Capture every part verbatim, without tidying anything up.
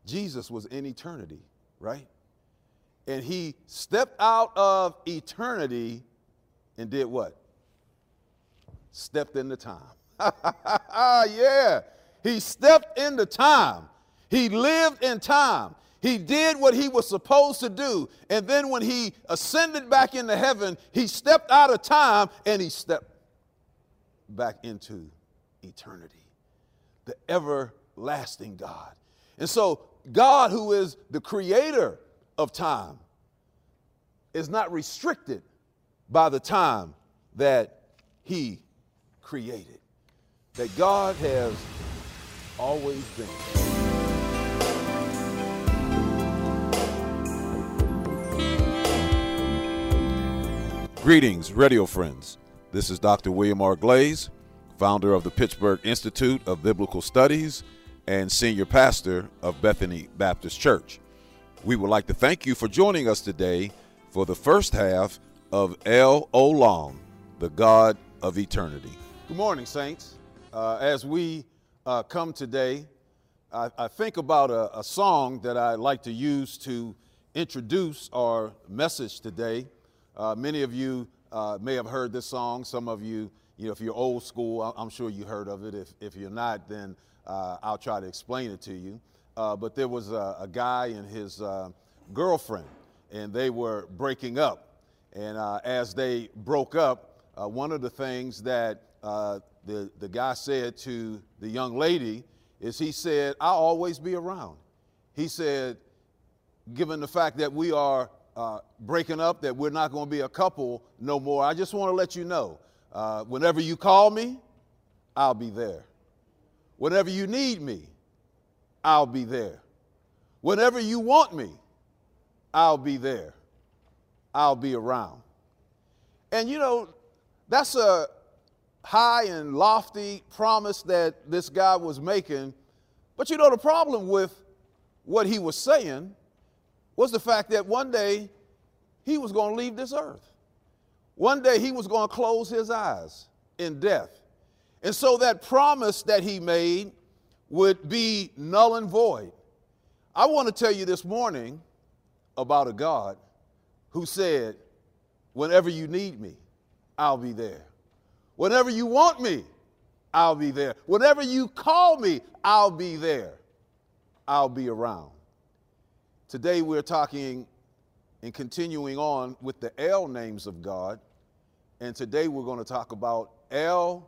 Jesus was in eternity, right? And he stepped out of eternity and did what? Stepped into time. Yeah, he stepped into time. He lived in time. He did what he was supposed to do. And then when he ascended back into heaven, he stepped out of time and he stepped back into eternity, the everlasting God. And so God, who is the creator of time, is not restricted by the time that he created. That God has always been. Greetings, radio friends. This is Doctor William R. Glaze, founder of the Pittsburgh Institute of Biblical Studies and senior pastor of Bethany Baptist Church. We would like to thank you for joining us today for the first half of El Olam, the God of Eternity. Good morning, saints. Uh, as we uh, come today, I, I think about a, a song that I like to use to introduce our message today. Uh, many of you uh, may have heard this song. Some of you, you know, if you're old school, I'm sure you heard of it. If, if you're not, then uh, I'll try to explain it to you. Uh, but there was a, a guy and his uh, girlfriend, and they were breaking up. And uh, as they broke up, uh, one of the things that uh, the, the guy said to the young lady is he said, "I'll always be around." He said, given the fact that we are uh, breaking up, that we're not going to be a couple no more, I just want to let you know, uh, whenever you call me, I'll be there. Whenever you need me, I'll be there. Whenever you want me, I'll be there. I'll be around. And you know, that's a high and lofty promise that this guy was making. But you know, the problem with what he was saying was the fact that one day he was going to leave this earth. One day he was going to close his eyes in death. And so that promise that he made would be null and void. I want to tell you this morning about a God who said, whenever you need me, I'll be there. Whenever you want me, I'll be there. Whenever you call me, I'll be there. I'll be around. Today we're talking and continuing on with the El names of God. And today we're going to talk about El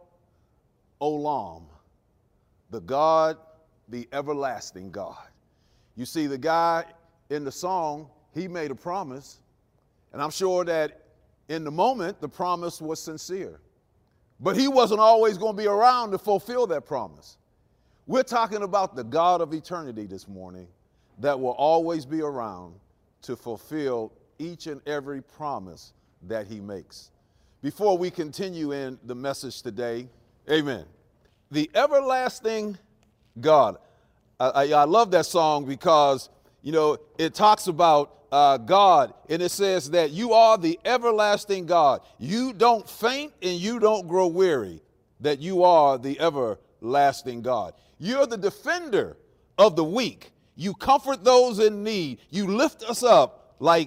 Olam, the God, the everlasting God. You see, the guy in the song, he made a promise, and I'm sure that in the moment, the promise was sincere. But he wasn't always going to be around to fulfill that promise. We're talking about the God of eternity this morning that will always be around to fulfill each and every promise that he makes. Before we continue in the message today, amen. The everlasting God. I, I, I love that song because, you know, it talks about uh, God, and it says that you are the everlasting God. You don't faint and you don't grow weary, that you are the everlasting God. You're the defender of the weak. You comfort those in need. You lift us up like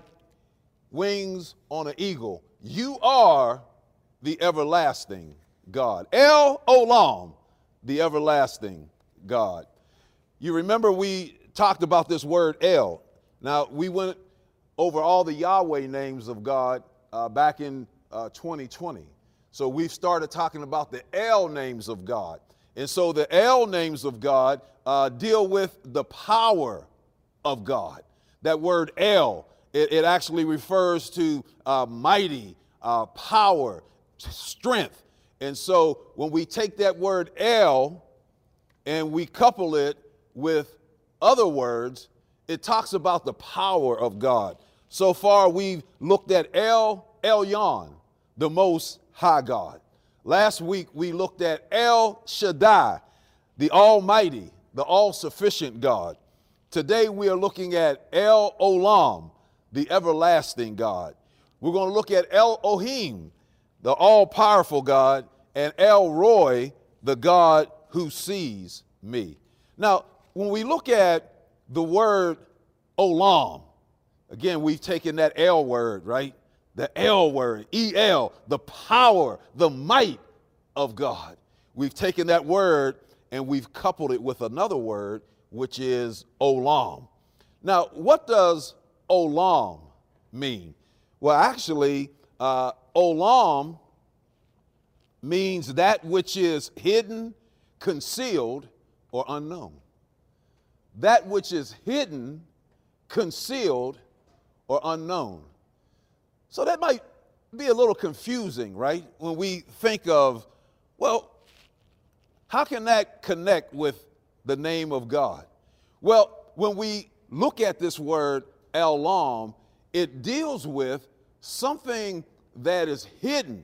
wings on an eagle. You are the everlasting God. El Olam, the everlasting God. You remember we talked about this word El. Now, we went over all the Yahweh names of God uh, back in uh, twenty twenty. So we've started talking about the El names of God. And so the El names of God uh, deal with the power of God. That word El, it, it actually refers to uh, mighty, uh, power, strength. And so when we take that word El and we couple it with other words, it talks about the power of God. So far, we've looked at El Elyon, the Most High God. Last week, we looked at El Shaddai, the Almighty, the all-sufficient God. Today, we are looking at El Olam, the everlasting God. We're going to look at Elohim, the all-powerful God, and El Roi, the God who sees me. Now, when we look at the word olam. Again, we've taken that L word, right? The L word, E L, the power, the might of God. We've taken that word and we've coupled it with another word, which is olam. Now, what does olam mean? Well, actually, uh, olam means that which is hidden, concealed, or unknown. That which is hidden, concealed, or unknown. So that might be a little confusing, right? When we think of, well, how can that connect with the name of God? Well, when we look at this word olam, it deals with something that is hidden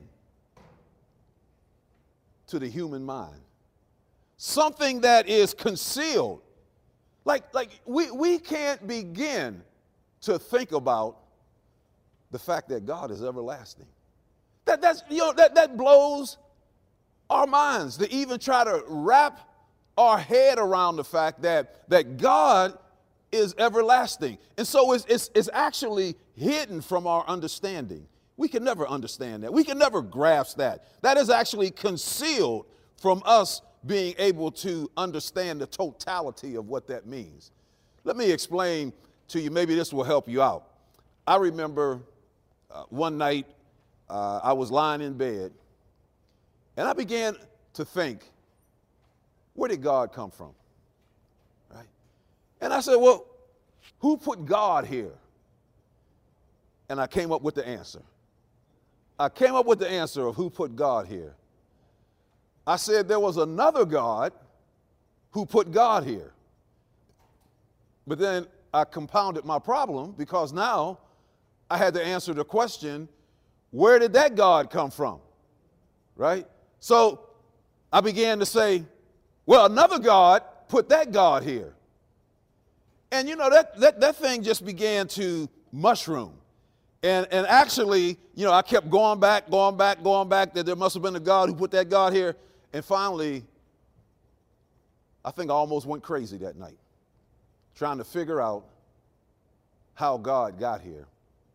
to the human mind. Something that is concealed. Like, like we, we can't begin to think about the fact that God is everlasting. That, that's, you know, that, that blows our minds to even try to wrap our head around the fact that, that God is everlasting. And so it's, it's, it's actually hidden from our understanding. We can never understand that. We can never grasp that. That is actually concealed from us being able to understand the totality of what that means. Let me explain to you, maybe this will help you out. I remember uh, one night uh, I was lying in bed and I began to think, where did God come from? Right? And I said, well, who put God here? And I came up with the answer. I came up with the answer of who put God here. I said there was another God who put God here. But then I compounded my problem because now I had to answer the question, where did that God come from? Right? So I began to say, well, another God put that God here. And you know, that, that, that thing just began to mushroom. And, and actually, you know, I kept going back, going back, going back, that there must have been a God who put that God here. And finally, I think I almost went crazy that night, trying to figure out how God got here.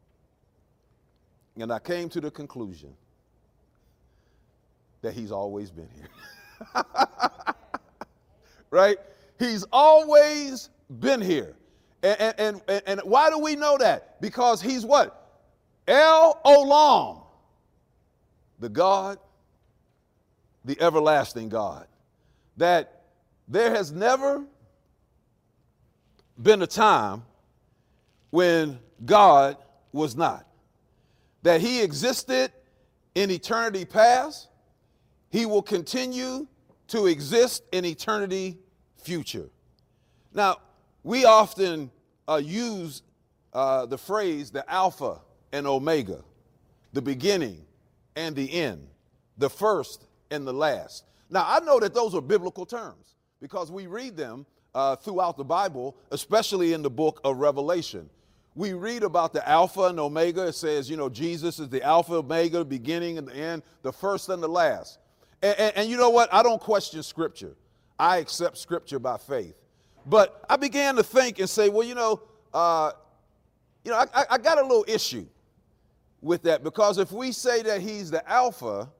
And I came to the conclusion that he's always been here. Right? He's always been here. And, and, and, and why do we know that? Because he's what? El Olam, the God, the everlasting God. That there has never been a time when God was not. That he existed in eternity past. He will continue to exist in eternity future. Now, we often uh, use uh, the phrase the Alpha and Omega, the beginning and the end, the first and the last. Now, I know that those are biblical terms because we read them uh, throughout the Bible, especially in the book of Revelation. We read about the Alpha and Omega. It says, you know, Jesus is the Alpha, Omega, the beginning and the end, the first and the last. And, and, and you know what? I don't question Scripture. I accept Scripture by faith. But I began to think and say, well, you know, uh, you know, I, I got a little issue with that because if we say that he's the Alpha,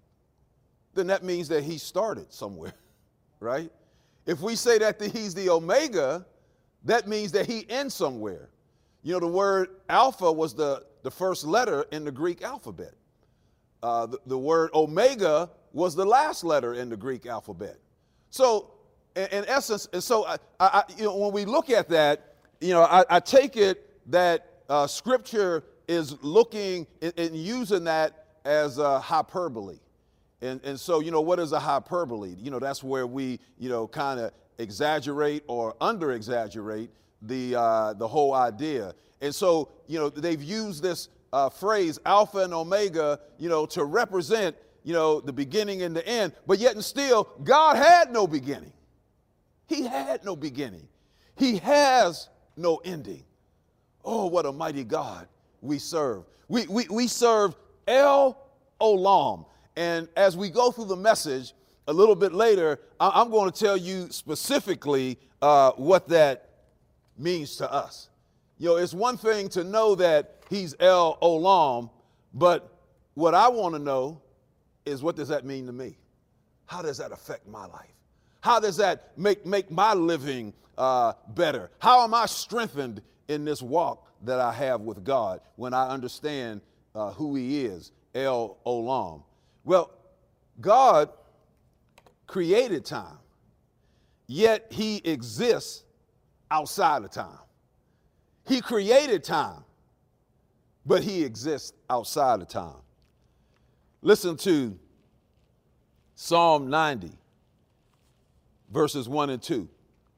then that means that he started somewhere, right? If we say that the, he's the Omega, that means that he ends somewhere. You know, the word Alpha was the, the first letter in the Greek alphabet. Uh, the, the word Omega was the last letter in the Greek alphabet. So, in, in essence, and so I, I, you know, when we look at that, you know, I, I take it that uh, Scripture is looking and, and using that as a hyperbole. And, and so, you know, what is a hyperbole? You know, that's where we, you know, kind of exaggerate or under-exaggerate the, uh, the whole idea. And so, you know, they've used this uh, phrase, Alpha and Omega, you know, to represent, you know, the beginning and the end. But yet and still, God had no beginning. He had no beginning. He has no ending. Oh, what a mighty God we serve. We, we, we serve El Olam. And as we go through the message a little bit later, I'm going to tell you specifically uh, what that means to us. You know, it's one thing to know that he's El Olam, but what I want to know is, what does that mean to me? How does that affect my life? How does that make, make my living uh, better? How am I strengthened in this walk that I have with God when I understand uh, who he is, El Olam? Well, God created time, yet he exists outside of time. He created time, but he exists outside of time. Listen to Psalm ninety, verses one and two.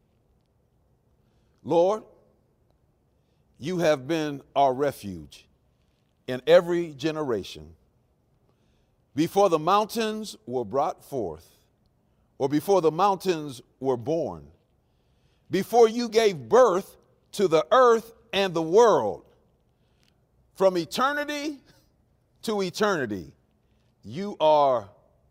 Lord, you have been our refuge in every generation. Before the mountains were brought forth, or before the mountains were born, before you gave birth to the earth and the world, from eternity to eternity, you are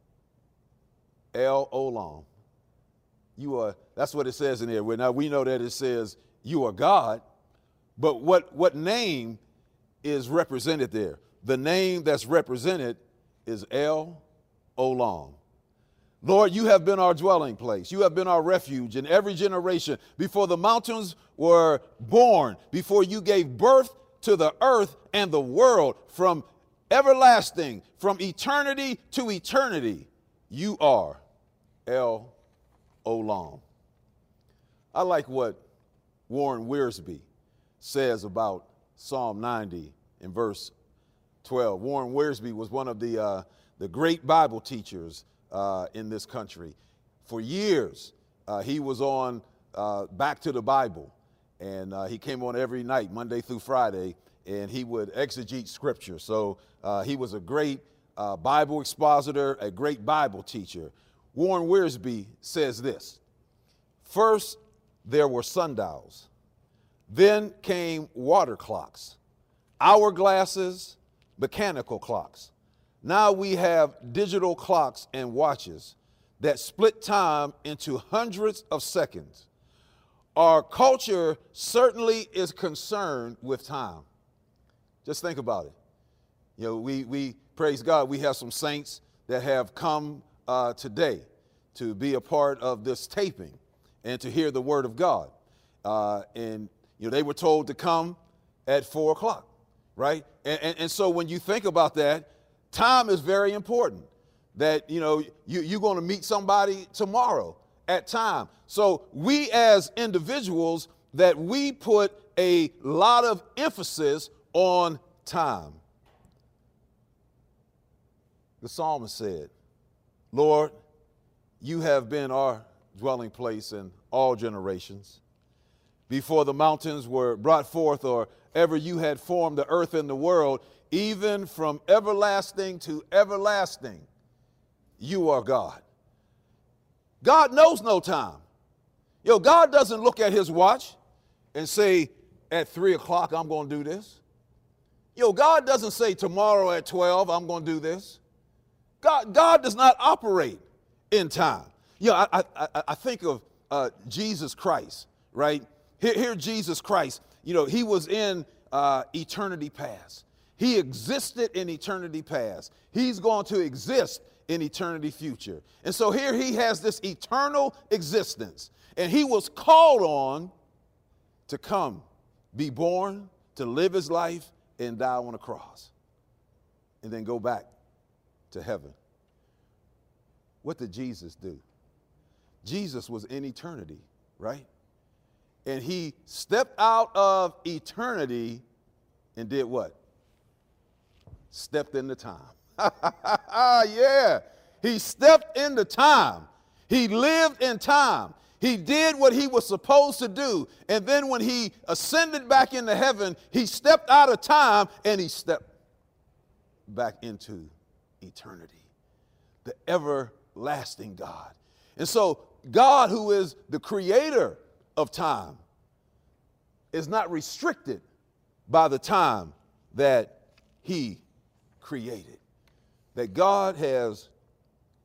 El Olam. You are, that's what it says in there. Now we know that it says you are God, but what, what name is represented there? The name that's represented is El Olam. Lord, you have been our dwelling place. You have been our refuge in every generation. Before the mountains were born, before you gave birth to the earth and the world, from everlasting, from eternity to eternity, you are El Olam. I like what Warren Wiersbe says about Psalm ninety in verse twelve. Warren Wiersbe was one of the, uh, the great Bible teachers uh, in this country. For years, uh, he was on uh, Back to the Bible, and uh, he came on every night, Monday through Friday, and he would exegete scripture. So uh, he was a great uh, Bible expositor, a great Bible teacher. Warren Wiersbe says this: first, there were sundials. Then came water clocks, hourglasses, mechanical clocks. Now we have digital clocks and watches that split time into hundreds of seconds. Our culture certainly is concerned with time. Just think about it. You know, we, we praise God, we have some saints that have come uh, today to be a part of this taping and to hear the word of God. Uh, and, you know, they were told to come at four o'clock, right? And, and, and so when you think about that, time is very important. That, you know, you, you're going to meet somebody tomorrow at time. So we as individuals, that we put a lot of emphasis on time. The psalmist said, Lord, you have been our dwelling place in all generations. Before the mountains were brought forth, or ever you had formed the earth and the world, even from everlasting to everlasting, you are God. God knows no time. Yo, God doesn't look at his watch and say, at three o'clock, I'm going to do this. Yo, God doesn't say tomorrow at twelve, I'm going to do this. God, God does not operate in time. You know, I, I, I think of uh, Jesus Christ, right? Here, here, Jesus Christ, you know, he was in uh, eternity past. He existed in eternity past. He's going to exist in eternity future. And so here he has this eternal existence. And he was called on to come, be born, to live his life, and die on a cross. And then go back to heaven. What did Jesus do? Jesus was in eternity, right? And he stepped out of eternity and did what? Stepped into time. Yeah, he stepped into time. He lived in time. He did what he was supposed to do. And then when he ascended back into heaven, he stepped out of time and he stepped back into eternity, the everlasting God. And so God, who is the creator of time, is not restricted by the time that he created. That God has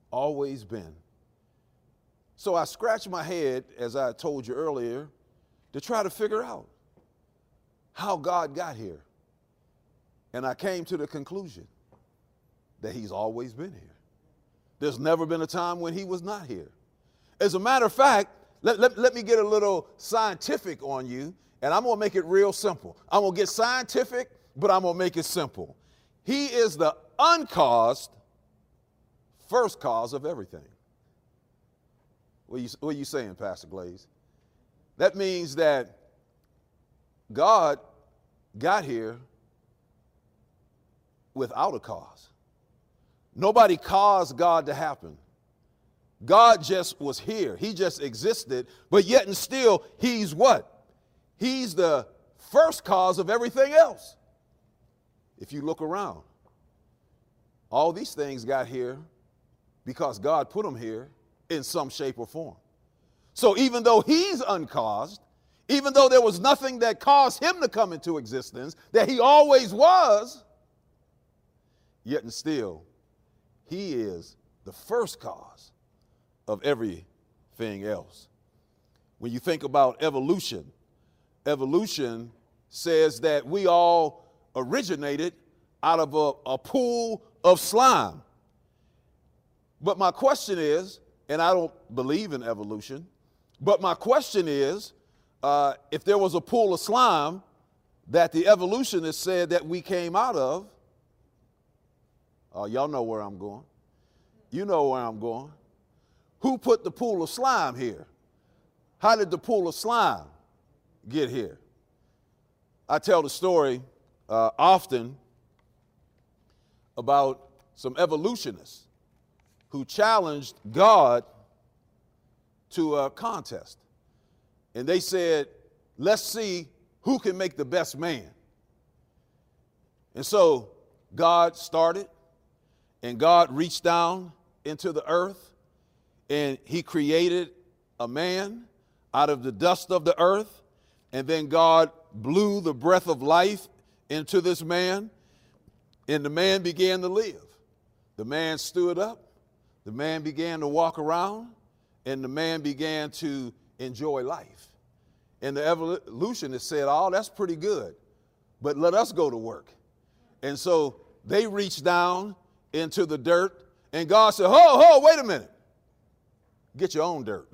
always been. So I scratched my head, as I told you earlier, to try to figure out how God got here. And I came to the conclusion that he's always been here. There's never been a time when he was not here. As a matter of fact, let, let, let me get a little scientific on you, and I'm going to make it real simple. I'm going to get scientific, but I'm going to make it simple. He is the uncaused first cause of everything. What are you, what are you saying, Pastor Glaze? That means that God got here without a cause. Nobody caused God to happen. God just was here. He just existed, but yet and still, he's what? He's the first cause of everything else. If you look around, all these things got here because God put them here in some shape or form. So even though he's uncaused, even though there was nothing that caused him to come into existence, that he always was, yet and still, he is the first cause of everything else. When you think about evolution, evolution says that we all originated out of a, a pool of slime. But my question is, and I don't believe in evolution, but my question is, uh, if there was a pool of slime that the evolutionists said that we came out of, oh, y'all know where I'm going. You know where I'm going. Who put the pool of slime here? How did the pool of slime get here? I tell the story uh, often about some evolutionists who challenged God to a contest. And they said, let's see who can make the best man. And so God started, and God reached down into the earth, and he created a man out of the dust of the earth. And then God blew the breath of life into this man, and the man began to live. The man stood up, the man began to walk around, and the man began to enjoy life. And the evolutionists said, oh, that's pretty good, but let us go to work. And so they reached down into the dirt, and God said, ho, ho, wait a minute. Get your own dirt.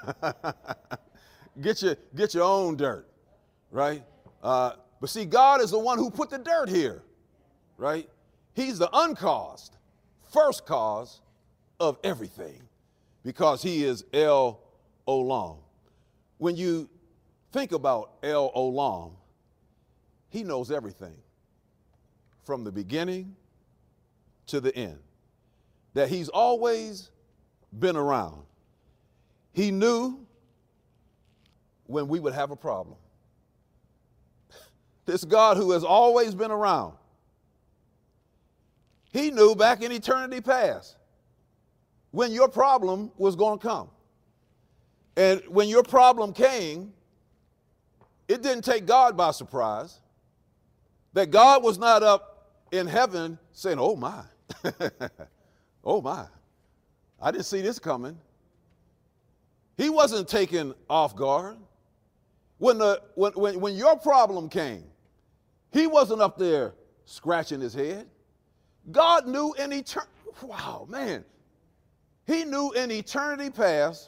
get your, get your own dirt, right? Uh, but see, God is the one who put the dirt here, right? He's the uncaused, first cause of everything, because he is El Olam. When you think about El Olam, he knows everything from the beginning to the end, that he's always been around. He knew when we would have a problem. This God who has always been around, he knew back in eternity past when your problem was going to come. And when your problem came, it didn't take God by surprise. That God was not up in heaven saying, oh my, oh my, I didn't see this coming. He wasn't taken off guard. When, the, when, when, when your problem came, he wasn't up there scratching his head. God knew in eternity, wow, man. He knew in eternity past.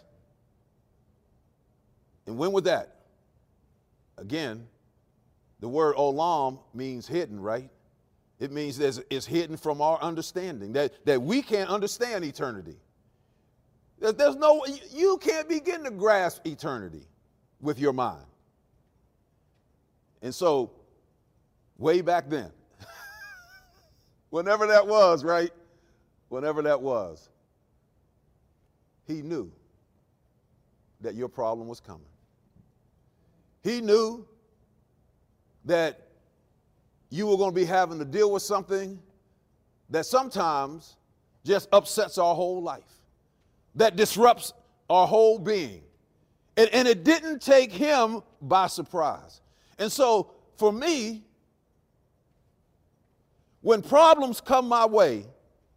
And when was that? Again, the word olam means hidden, right? It means that it's hidden from our understanding, that, that we can't understand eternity. There's no, you can't begin to grasp eternity with your mind. And so, way back then, whenever that was, right? Whenever that was, he knew that your problem was coming. He knew that you were going to be having to deal with something that sometimes just upsets our whole life, that disrupts our whole being. And, and it didn't take him by surprise. And so for me, when problems come my way,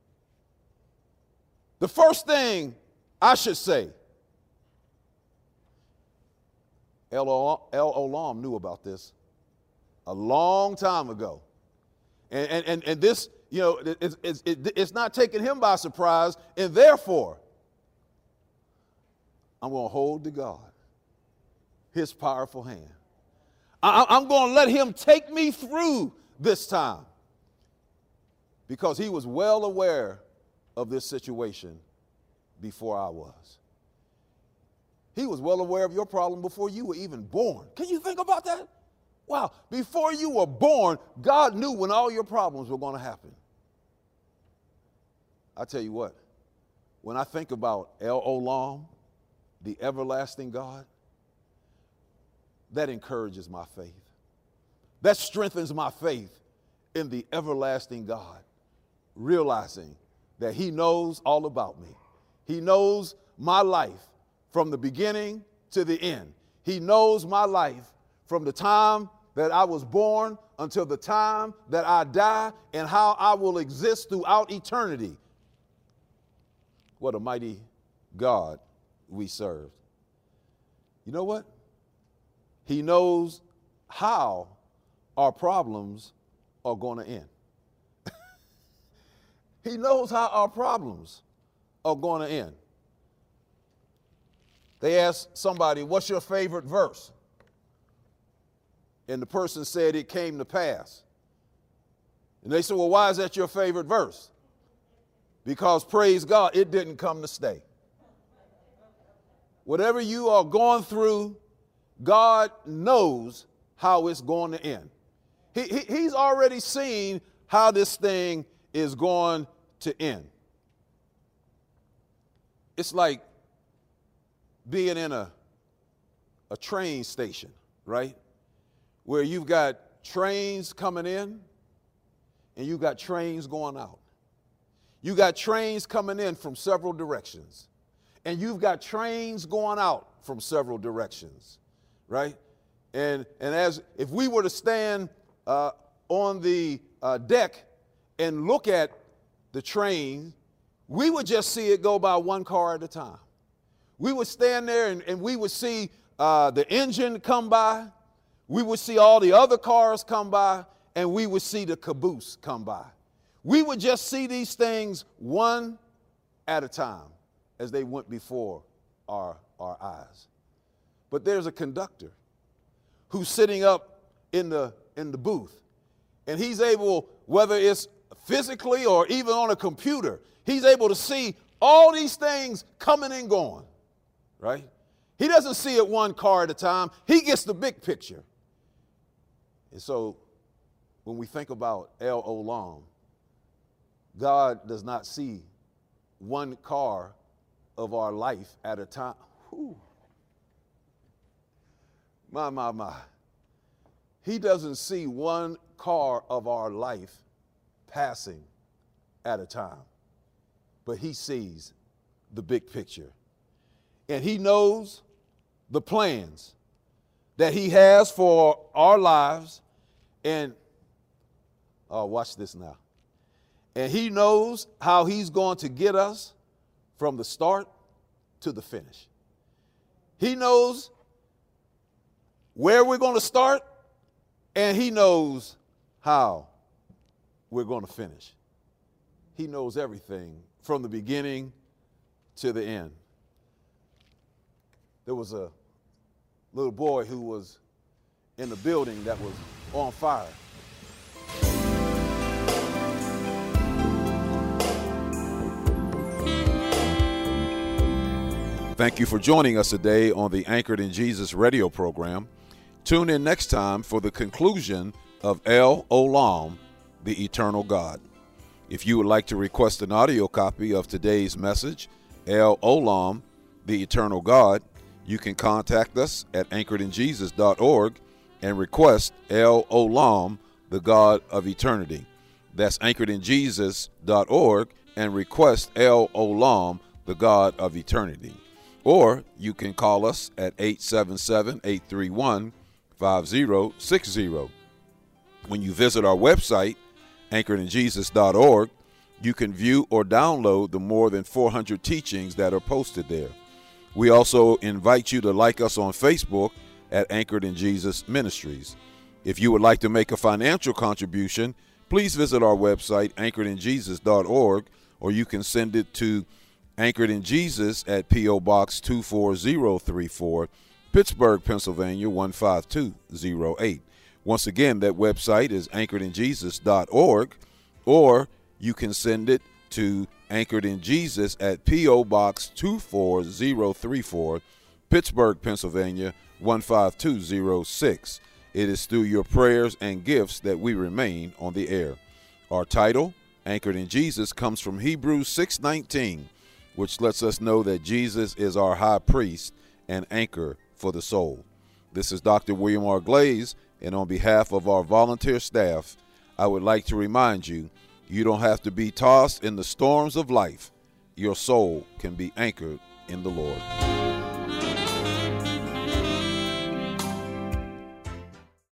the first thing I should say El Olam knew about this a long time ago. And, and, and, and this, you know, it's, it's, it's not taking him by surprise. And therefore, I'm going to hold to God, his powerful hand. I, I'm going to let him take me through this time, because he was well aware of this situation before I was. He was well aware of your problem before you were even born. Can you think about that? Wow. Before you were born, God knew when all your problems were going to happen. I tell you what, when I think about El Olam, the everlasting God, that encourages my faith. That strengthens my faith in the everlasting God, realizing that he knows all about me. He knows my life from the beginning to the end. He knows my life from the time that I was born until the time that I die, and how I will exist throughout eternity. What a mighty God we serve. You know what? He knows how our problems are going to end. He knows how our problems are going to end. They asked somebody, what's your favorite verse? And the person said, it came to pass. And they said, well, why is that your favorite verse? Because, praise God, it didn't come to stay. Whatever you are going through, God knows how it's going to end. He, he, he's already seen how this thing is going to end. It's like being in a, a train station, right? Where you've got trains coming in and you've got trains going out. You got trains coming in from several directions, and you've got trains going out from several directions, right? And and as if we were to stand uh, on the uh, deck and look at the train, we would just see it go by one car at a time. We would stand there and, and we would see uh, the engine come by. We would see all the other cars come by, and we would see the caboose come by. We would just see these things one at a time as they went before our, our eyes. But there's a conductor who's sitting up in the, in the booth, and he's able, whether it's physically or even on a computer, he's able to see all these things coming and going, right? He doesn't see it one car at a time. He gets the big picture. And so when we think about El Olam, God does not see one car of our life at a time. Whew. My, my, my. He doesn't see one car of our life passing at a time, but he sees the big picture. And he knows the plans that he has for our lives. And, oh, watch this now. And he knows how he's going to get us from the start to the finish. He knows where we're going to start, and he knows how we're going to finish. He knows everything from the beginning to the end. There was a little boy who was in a building that was on fire. Thank you for joining us today on the Anchored in Jesus radio program. Tune in next time for the conclusion of El Olam, the eternal God. If you would like to request an audio copy of today's message, El Olam, the eternal God, you can contact us at anchored in jesus dot org and request El Olam, the God of eternity. That's anchored in jesus dot org and request El Olam, the God of eternity. Or you can call us at eight seven seven, eight three one, five zero six zero. When you visit our website, anchored in jesus dot org, you can view or download the more than four hundred teachings that are posted there. We also invite you to like us on Facebook at Anchored in Jesus Ministries. If you would like to make a financial contribution, please visit our website, anchored in jesus dot org, or you can send it to Anchored in Jesus at P O. Box two four zero three four, Pittsburgh, Pennsylvania one five two zero eight. Once again, that website is anchored in jesus dot org, or you can send it to Anchored in Jesus at P O. Box two four zero three four, Pittsburgh, Pennsylvania one five two zero six. It is through your prayers and gifts that we remain on the air. Our title, Anchored in Jesus, comes from Hebrews six nineteen, which lets us know that Jesus is our high priest and anchor for the soul. This is Doctor William R. Glaze, and on behalf of our volunteer staff, I would like to remind you, you don't have to be tossed in the storms of life. Your soul can be anchored in the Lord.